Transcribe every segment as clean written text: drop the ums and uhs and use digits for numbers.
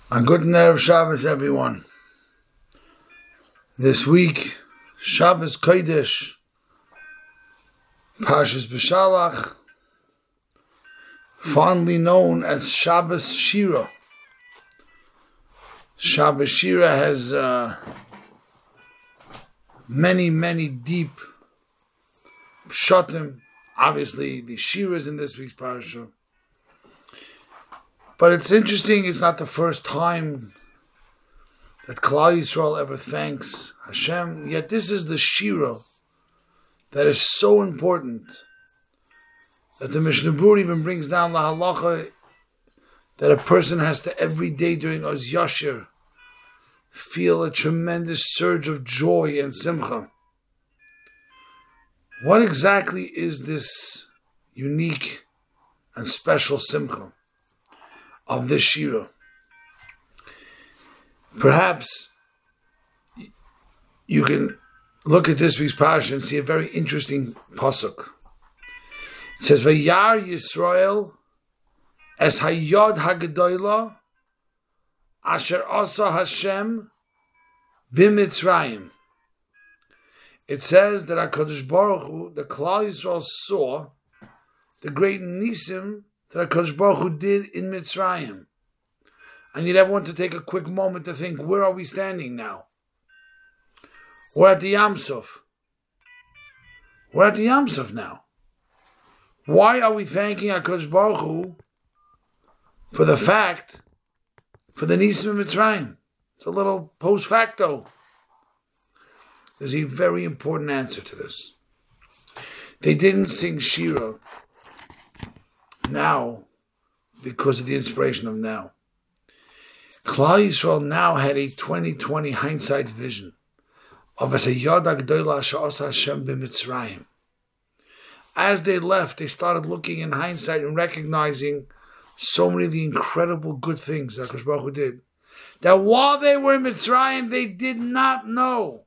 A good Erev Shabbos, everyone. This week, Shabbos Kodesh, Parshas B'Shalach, fondly known as Shabbos Shira. Shabbos Shira has many deep pshatim. Obviously, the Shira is in this week's parasha. But it's interesting, it's not the first time that Klal Yisrael ever thanks Hashem, yet this is the Shira that is so important that the Mishnah Berurah even brings down the halacha that a person has to every day during Oz Yashir feel a tremendous surge of joy and simcha. What exactly is this unique and special simcha of this Shira? Perhaps you can look at this week's parasha and see a very interesting pasuk. It says, "Vayar Yisrael es hayod hagadola asher asa Hashem b'Mitzrayim." It says that HaKadosh Baruch Hu, the Klal Yisrael, saw the great nisim that HaKadosh Baruch Hu did in Mitzrayim. And you'd have want to take a quick moment to think, where are we standing now? We're at the Yam Suf. We're at the Yam Suf now. Why are we thanking HaKadosh Baruch Hu for the fact, for the nisim in Mitzrayim? It's a little post facto. There's a very important answer to this. They didn't sing Shira now because of the inspiration of now. Klal Yisrael now had a 2020 hindsight vision of as a Yad HaGedola Sha'asa Hashem b'Mitzrayim. As they left, they started looking in hindsight and recognizing so many of the incredible good things that HaKadosh Baruch Hu did, that while they were in Mitzrayim, they did not know.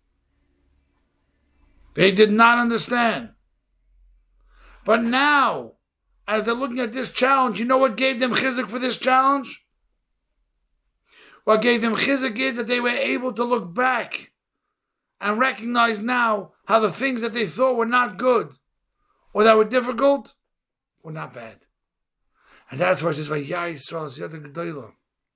They did not understand. But now, as they're looking at this challenge, you know what gave them chizuk for this challenge? What gave them chizuk is that they were able to look back and recognize now how the things that they thought were not good or that were difficult were not bad. And that's why it says, "Vayar Yisrael es Yad HaGedola."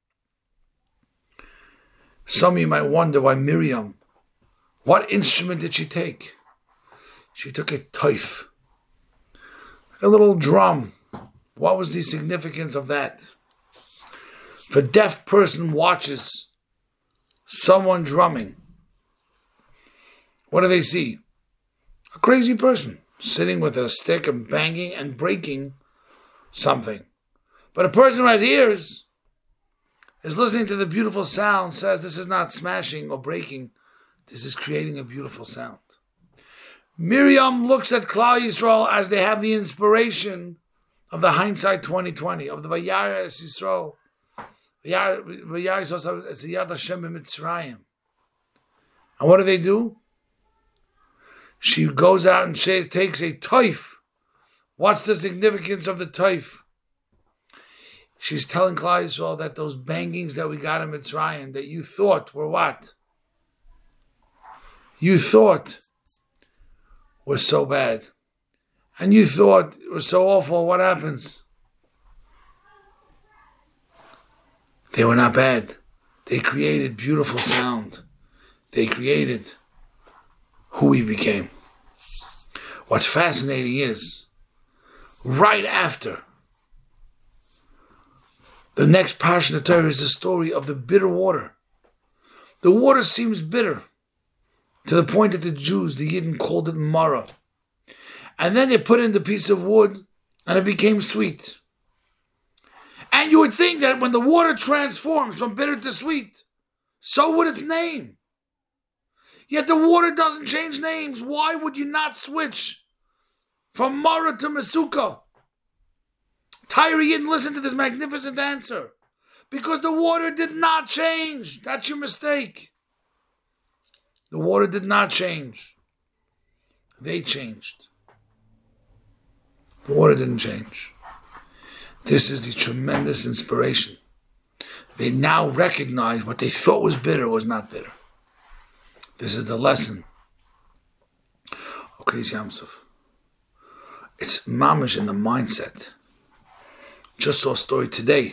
Some of you might wonder why Miriam, what instrument did she take? She took a toif, a little drum. What was the significance of that? If a deaf person watches someone drumming, what do they see? A crazy person sitting with a stick and banging and breaking something. But a person who has ears is listening to the beautiful sound, says this is not smashing or breaking, this is creating a beautiful sound. Miriam looks at Klal Yisrael as they have the inspiration of the hindsight 2020, of the Vayar Yisrael, Vayar Yisrael es Yad Hashem b'Mitzrayim. And what do? She goes out and she takes a toif. What's the significance of the toif? She's telling Klal Yisrael that those bangings that we got in Mitzrayim, that you thought were what? You thought were so bad. And you thought were so awful. What happens? They were not bad. They created beautiful sound. They created who we became. What's fascinating is, right after, the next parsha in the Torah is the story of the bitter water. The water seems bitter, to the point that the Jews, the Yidden, called it Mara. And then they put in the piece of wood, and it became sweet. And you would think that when the water transforms from bitter to sweet, so would its name. Yet the water doesn't change names. Why would you not switch from Mara to Mesuka? Tyre Yidden, listen to this magnificent answer. Because the water did not change. That's your mistake. The water did not change. They changed. The water didn't change. This is the tremendous inspiration They now recognize what they thought was bitter was not bitter. This is the lesson of Kriyas Yamsuf. It's mamish in the mindset. Just saw a story today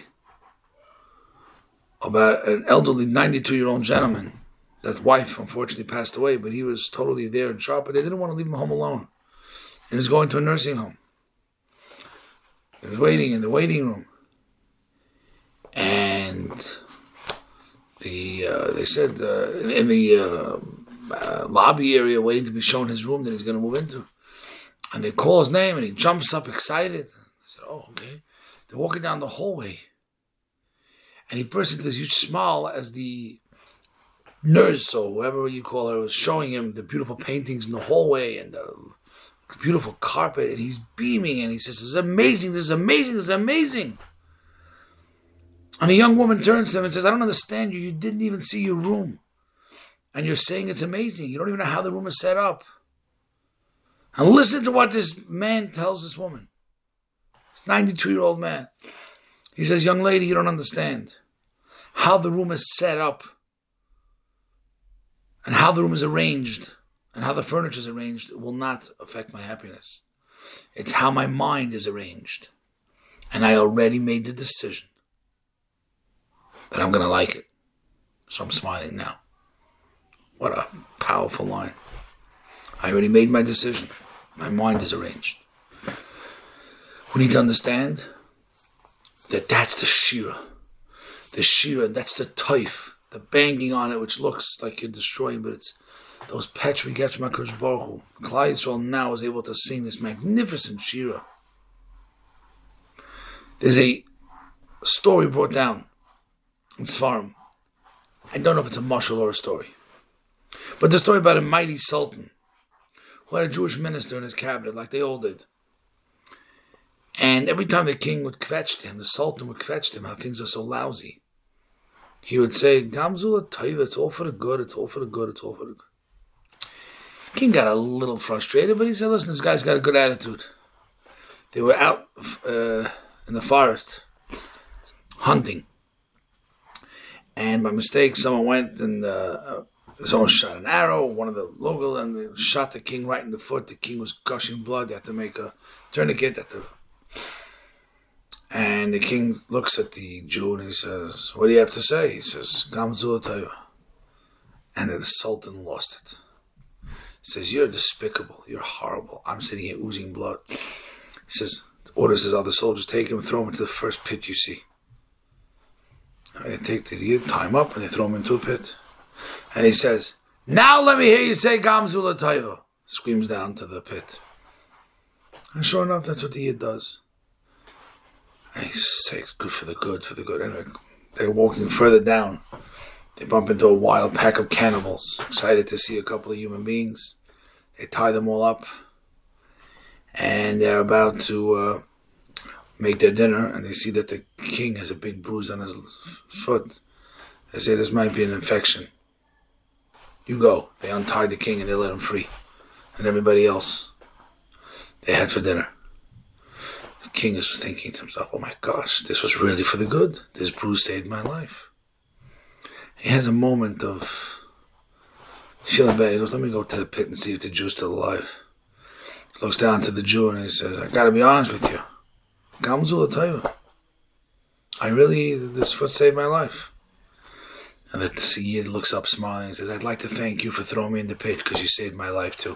about an elderly 92-year-old gentleman. That wife unfortunately passed away, but he was totally there and sharp, but they didn't want to leave him home alone. And he was going to a nursing home. He was waiting in the waiting room. And they said in the lobby area, waiting to be shown his room that he's going to move into. And they call his name, and he jumps up excited. I said, oh, okay. They're walking down the hallway. And he burst into this huge smile as the nurse, or whoever you call her, was showing him the beautiful paintings in the hallway and the beautiful carpet. And he's beaming, and he says, this is amazing, this is amazing, this is amazing. And a young woman turns to him and says, I don't understand you. You didn't even see your room. And you're saying it's amazing. You don't even know how the room is set up. And listen to what this man tells this woman. This 92-year-old man. He says, young lady, you don't understand. How the room is set up, and how the room is arranged, and how the furniture is arranged will not affect my happiness. It's how my mind is arranged. And I already made the decision that I'm going to like it. So I'm smiling now. What a powerful line. I already made my decision. My mind is arranged. We need to understand that that's the shira. The shira, that's the toif. The banging on it, which looks like you're destroying, but it's those pets we get from HaKadosh Baruch Hu. Klal Yisrael now is able to sing this magnificent shira. There's a story brought down in Sfarim. I don't know if it's a mashal or a story. But the story about a mighty sultan who had a Jewish minister in his cabinet, like they all did. And every time the king would kvetch him, the sultan would kvetch him, how things are so lousy, he would say, Gamzula Taiva, it's all for the good, it's all for the good, it's all for the good. King got a little frustrated, but he said, listen, this guy's got a good attitude. They were out in the forest hunting. And by mistake, someone went and someone shot an arrow, one of the local, and they shot the king right in the foot. The king was gushing blood. They had to make a tourniquet. And the king looks at the Jew and he says, what do you have to say? He says, Gamzula Taiva. And the sultan lost it. He says, you're despicable. You're horrible. I'm sitting here oozing blood. He says, orders his other soldiers, take him and throw him into the first pit you see. And they take the Yid, tie him up, and they throw him into a pit. And he says, now let me hear you say Gamzula Taiva. Screams down to the pit. And sure enough, that's what the Yid does. And he says, good for the good, for the good. Anyway, they're walking further down. They bump into a wild pack of cannibals, excited to see a couple of human beings. They tie them all up. And they're about to make their dinner, and they see that the king has a big bruise on his foot. They say, this might be an infection. You go. They untie the king and they let him free. And everybody else, they head for dinner. The king is thinking to himself, oh my gosh, this was really for the good. This bruise saved my life. He has a moment of feeling bad. He goes, let me go to the pit and see if the Jew's still alive. He looks down to the Jew and he says, I got to be honest with you. Gamzula Taiva. This foot saved my life. And the Yid looks up smiling and says, I'd like to thank you for throwing me in the pit because you saved my life too.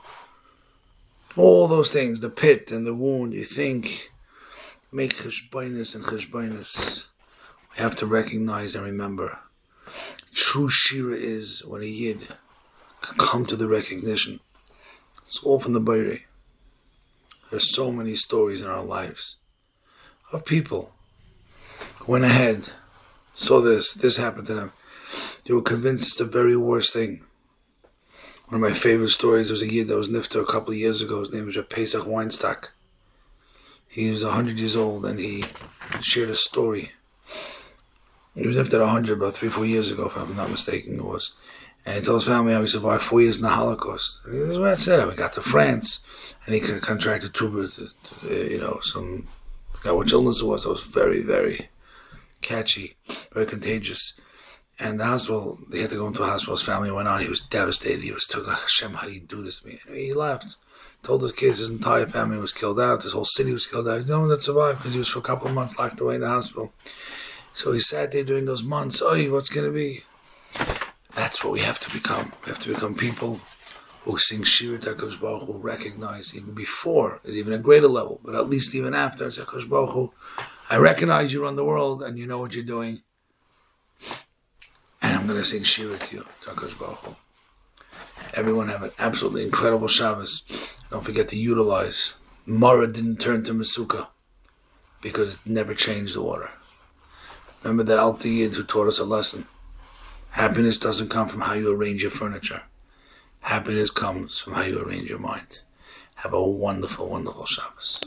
All those things, the pit and the wound, you think, make cheshbainis and cheshbainis. We have to recognize and remember. True shira is when a Yid can come to the recognition. It's all from the Bayrei. There's so many stories in our lives of people who went ahead, saw this happened to them. They were convinced it's the very worst thing. One of my favorite stories was a Yid that was nifter a couple of years ago. His name was Pesach Weinstock. He was 100 years old and he shared a story. He was nifter 100 about 3-4 years ago, if I'm not mistaken it was. And he told his family how he survived 4 years in the Holocaust. And this is what I said. How he got to France and he contracted tuberculosis, got which illness it was. It was very, very catchy, very contagious. And the hospital, they had to go into a hospital. His family went on. He was devastated. He was took, Hashem, how do you do this to me? And he left. Told his kids his entire family was killed out. His whole city was killed out. He's the only one that survived because he was for a couple of months locked away in the hospital. So he sat there during those months. Oh, what's going to be? That's what we have to become. We have to become people who sing Shira Takosh Baruch Hu, recognize even before, is even a greater level, but at least even after, Takosh Baruch Hu, I recognize you run the world and you know what you're doing. And I'm going to sing Shira to you, Takosh Baruch Hu. Everyone have an absolutely incredible Shabbos. Don't forget to utilize. Mara didn't turn to Masuka because it never changed the water. Remember that Alter Yid who taught us a lesson. Happiness doesn't come from how you arrange your furniture. Happiness comes from how you arrange your mind. Have a wonderful, wonderful Shabbos.